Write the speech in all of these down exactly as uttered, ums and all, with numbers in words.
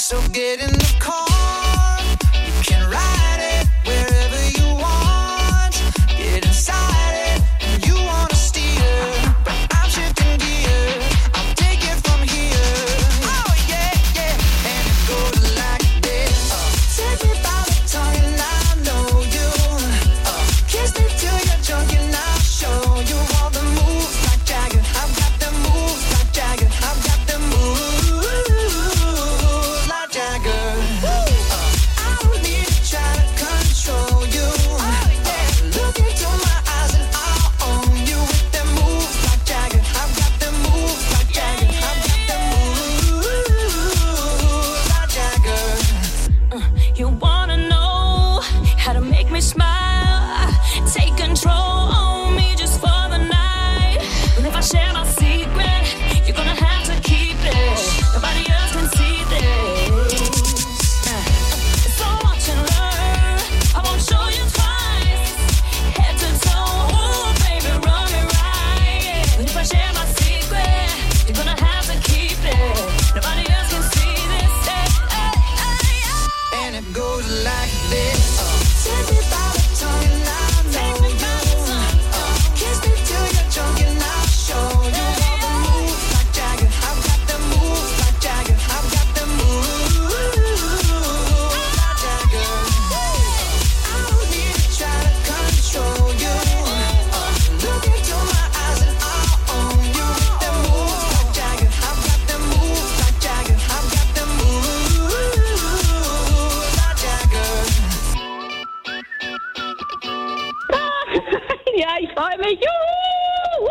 So get in the car, you can ride it wherever you want. Get inside it, and you wanna steer, but I'm shifting gear. I'll take it from here. Oh yeah, yeah, and it goes like this. Uh, take me by the tongue and I know you. Uh, kiss me till you're drunk and I'll show you all the moves like Jagger. I've got the moves like Jagger. I've got the moves like Jagger. Uh, I don't need to try to control you. Uh, look into my eyes and I'll own you with the moves like Jagger. I've got the moves like Jagger. I've got the moves like Jagger. Uh, you wanna know how to make me smile? Take control on me just for the night. And if I share my secret, you're gonna have to keep it. Nobody else can see this. Uh, so watch and learn. I won't show you twice. Head to toe, ooh, baby, run me right. And if I share my secret, you're gonna have to keep it. Nobody else can see this. Hey, hey, hey, hey. And it goes like this. Uh, take me by the tongue and I know you. Uh, kiss me till you're drunk and I'll show you all the moves like Jagger. I've got the moves like Jagger. I've got the moves like Jagger. I don't need to try to control you. Uh, look into my eyes and I'll own you with the moves like Jagger. I've got the moves like Jagger. I've got the moves like Jagger. Ja, ich freue mich. Juhu!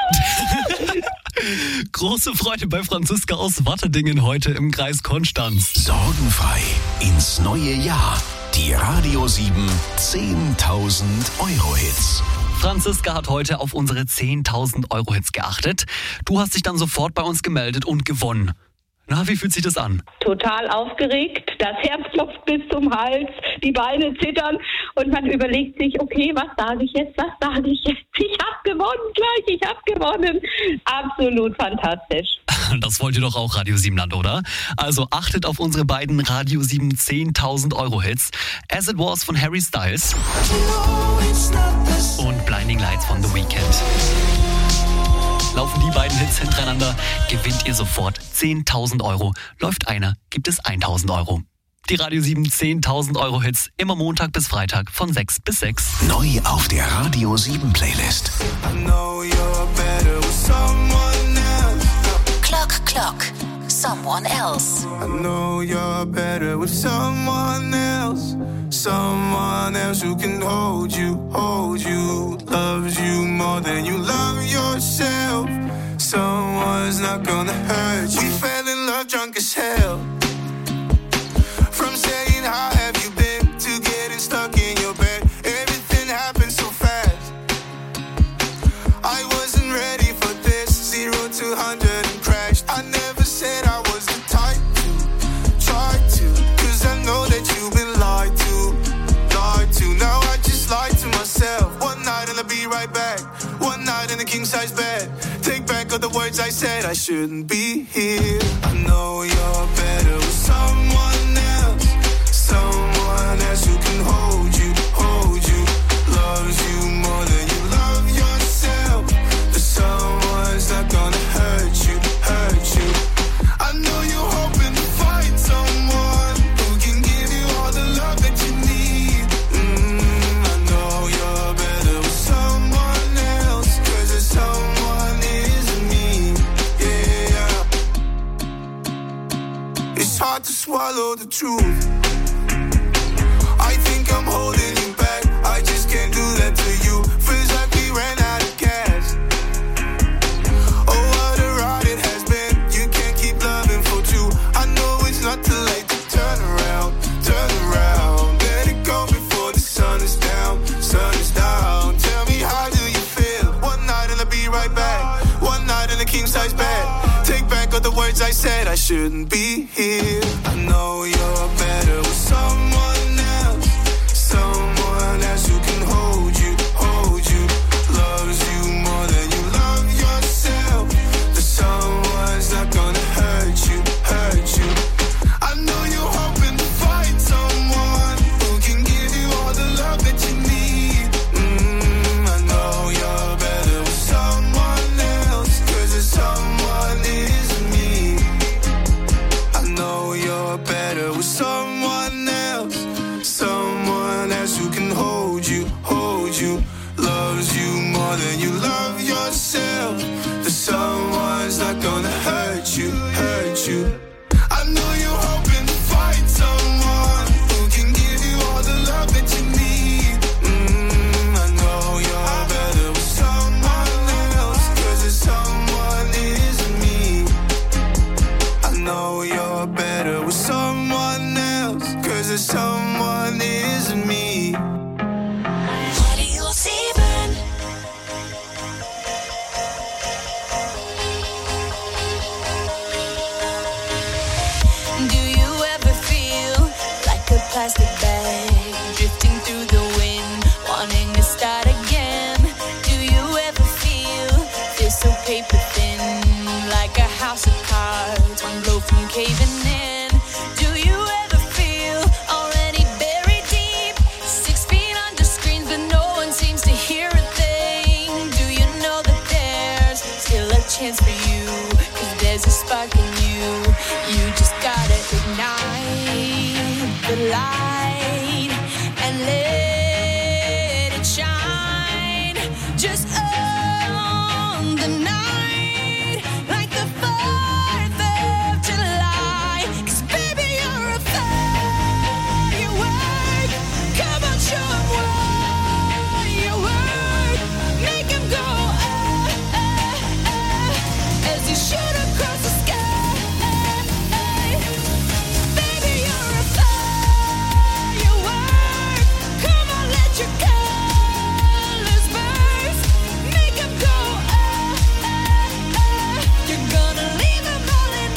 Große Freude bei Franziska aus Wattedingen heute im Kreis Konstanz. Sorgenfrei ins neue Jahr. Die Radio sieben zehntausend Euro Hits. Franziska hat heute auf unsere zehntausend Euro Hits geachtet. Du hast dich dann sofort bei uns gemeldet und gewonnen. Na, wie fühlt sich das an? Total aufgeregt, das Herz klopft bis zum Hals, die Beine zittern und man überlegt sich, okay, was sage ich jetzt, was sage ich jetzt? Ich habe gewonnen gleich, ich habe gewonnen. Absolut fantastisch. Das wollt ihr doch auch, Radio Siebenland, oder? Also achtet auf unsere beiden Radio sieben zehntausend Euro Hits. As It Was von Harry Styles und Blinding Lights von The Weeknd. Laufen die beiden Hits hintereinander, gewinnt ihr sofort zehntausend Euro. Läuft einer, gibt es tausend Euro. Die Radio sieben zehntausend Euro Hits, immer Montag bis Freitag von sechs bis sechs. Neu auf der Radio sieben Playlist. I know you're better with someone else. Clock, Clock, Someone Else. I know you're better with someone else. Someone else who can hold you, hold you, loves you more than you love yourself. Someone's not gonna hurt you. We fell in love drunk as hell. From saying how have you been to getting stuck in your bed. Everything happened so fast. I wasn't ready for this. Zero to hundred and crashed. I never said I was the type to try to, cause I know that you've been lied to, lied to. Now I just lied to myself. One night and I'll be right back. One night in a king size bed. Take back all the words I said. I shouldn't be here. I know you're better with someone else. Someone else who can hold you, hold you, loves you more than you love yourself. But someone's not gonna hurt you, hurt you. I know you're hoping to find someone who can give you all the love that you need. Mm, I know you're better with someone else, cause there's someone isn't me. Yeah. It's hard to swallow the truth. I think I'm holding you back. I just can't do that to you. Feels like we ran out of gas. Oh, what a ride it has been. You can't keep loving for two. I know it's not too late to turn around, turn around. Let it go before the sun is down, sun is down. Tell me, how do you feel? One night and I'll be right back. One night in a king size bed. Take back all the words I said. I shouldn't be here. I know you're better with someone else. Someone else who can hold you, hold you, loves you more than you love yourself. But someone's not gonna hurt you, hurt you. I know you someone else, 'cause the someone is me. Radio sieben. Do you ever feel like a plastic bag drifting through the wind, wanting to start again? Do you ever feel this so paper thin, like a house of cards, one blow from caving in? Do you ever feel already buried deep, six feet under screens but no one seems to hear a thing? Do you know that there's still a chance for you, 'cause there's a spark in you? You just gotta ignite the light and let it shine. Just own the night like the fourth of July. 'Cause baby, you're a firework. Come on, show 'em what you work. Make 'em go ah, ah, ah, as you shoot across the sky. Baby, you're a firework. Come on, let your colors burst. Make 'em go ah, ah, ah. You're gonna leave 'em all in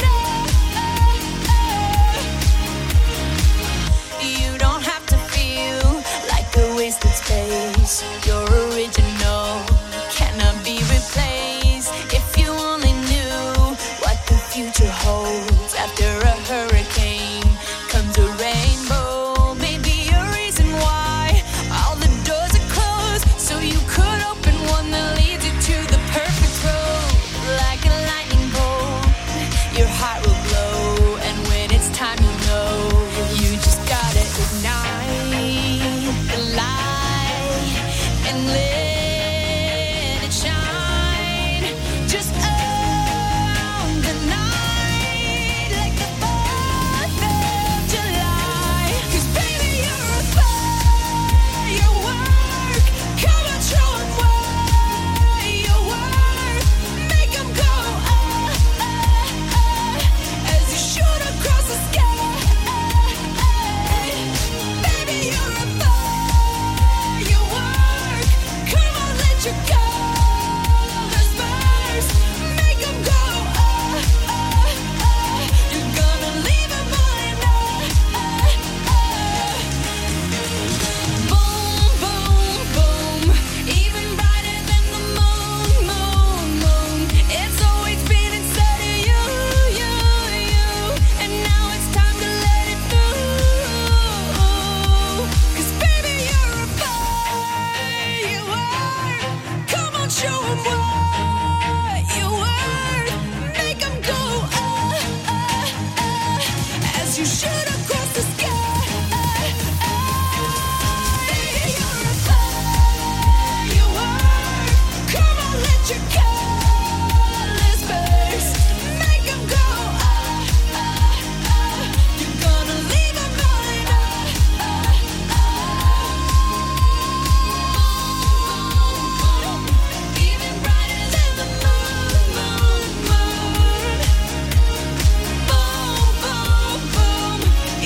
ah. You don't have to feel like a wasted space. You're original, cannot be replaced. If you only knew what the future holds, after a hurricane comes a rainbow. Maybe a reason why all the doors are closed, so you could open one that leads you to the perfect road. Like a lightning bolt, your heart will glow, and when it's time you know, you just gotta ignite the light and let it shine. Just own the night like the fourth of July. 'Cause baby, you're a firework. Come on, show 'em what you work. Make 'em go ah, ah, ah, as you shoot across the sky. Baby, you're a firework. Come on, let your colors burst. Make 'em go ah, ah, ah. You're gonna leave 'em all in ah, ah, ah. Boom, boom, boom. Even brighter than the moon, moon, moon. It's always been inside of you, you, you. And now it's time to let it through. 'Cause baby, you're a firework. Come on, show 'em what you work. Make 'em go ah, ah, ah, as you shoot across the sky. Baby, you're a firework. Come on, let your colors burst. Make 'em go ah, ah, ah. You're gonna leave 'em all in ah, ah, ah. Even brighter than the moon, moon, moon. Boom, boom, boom.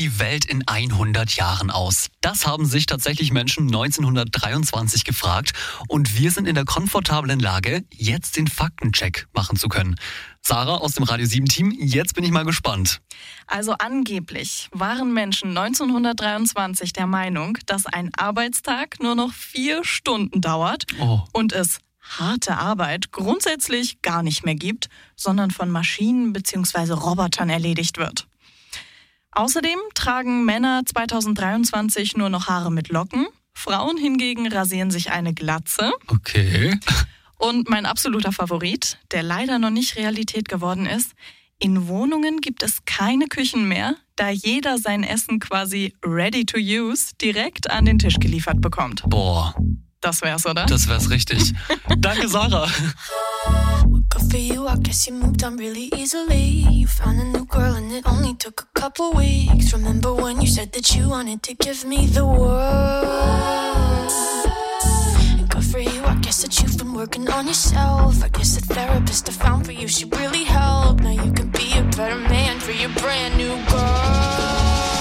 die Welt in hundert Jahren aus? Das haben sich tatsächlich Menschen neunzehnhundertdreiundzwanzig gefragt und wir sind in der komfortablen Lage, jetzt den Faktencheck machen zu können. Sarah aus dem Radio sieben Team, jetzt bin ich mal gespannt. Also angeblich waren Menschen neunzehnhundertdreiundzwanzig der Meinung, dass ein Arbeitstag nur noch vier Stunden dauert Oh. und es harte Arbeit grundsätzlich gar nicht mehr gibt, sondern von Maschinen bzw. Robotern erledigt wird. Außerdem tragen Männer zweitausenddreiundzwanzig nur noch Haare mit Locken, Frauen hingegen rasieren sich eine Glatze. Okay. Und mein absoluter Favorit, der leider noch nicht Realität geworden ist, in Wohnungen gibt es keine Küchen mehr, da jeder sein Essen quasi ready to use direkt an den Tisch geliefert bekommt. Boah, Das wär's, oder? das wär's richtig. Danke, Sarah. Good for you, I guess you moved on really easily. You found a new girl and it only took a couple weeks. Remember when you said that you wanted to give me the world? And good for you, I guess that you've been working on yourself. I guess the therapist I found for you should really help. Now you can be a better man for your brand new girl.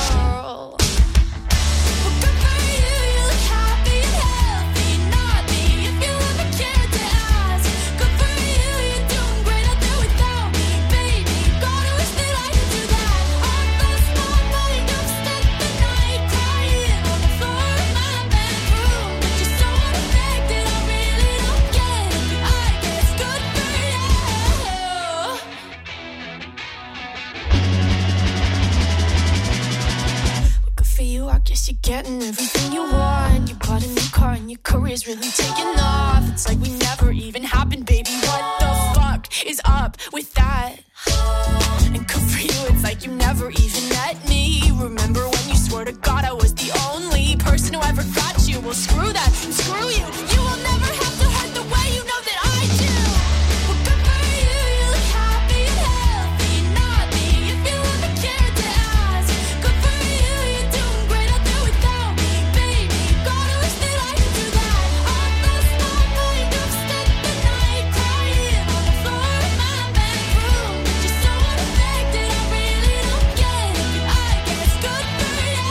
Guess you're getting everything you want. You bought a new car and your career's really taking off. It's like we never even happened, baby. What the fuck is up with that? And good for you, it's like you never even met me. Remember when you swore to God I was the only person who ever got you? Well, screw that and screw you. You will never have to hurt the way you know that I do. Well, good for you, you look happy and healthy. Not me, if you ever cared to ask. Good for you, you're doing great out there without me, baby. Gotta wish that I could do that. I lost my mind, I've spent the night crying on the floor of my bedroom. But you're so unaffected, I really don't get it. But I guess good for you.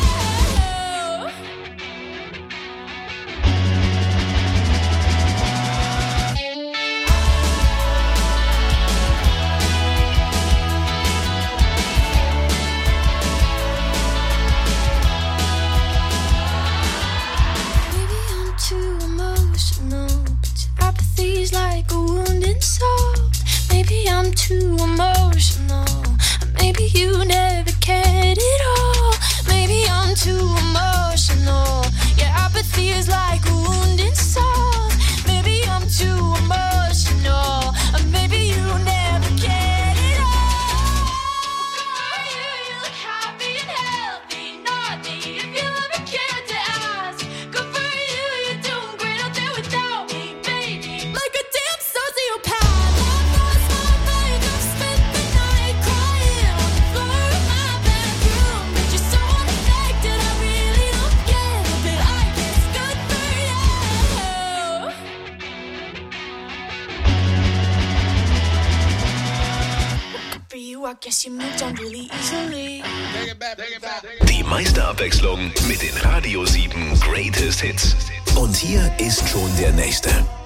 Maybe I'm too emotional, but your apathy's like a wounded soul. Maybe I'm too emotional, or maybe you never cared at all. Maybe I'm too emotional, your apathy is like a wounded soul. Maybe I'm too emotional, or maybe you never cared at all. You, you look happy and healthy, not me, if you ever cared to ask. Good for you, you're doing great out there without me, baby. Like a damn sociopath. I lost my mind, I've spent the night crying on the floor of my bedroom. But you're so unaffected, I really don't get it. But I guess good for you. Good for you, I guess you moved on really easily. Die meiste Abwechslung mit den Radio sieben Greatest Hits. Und hier ist schon der nächste.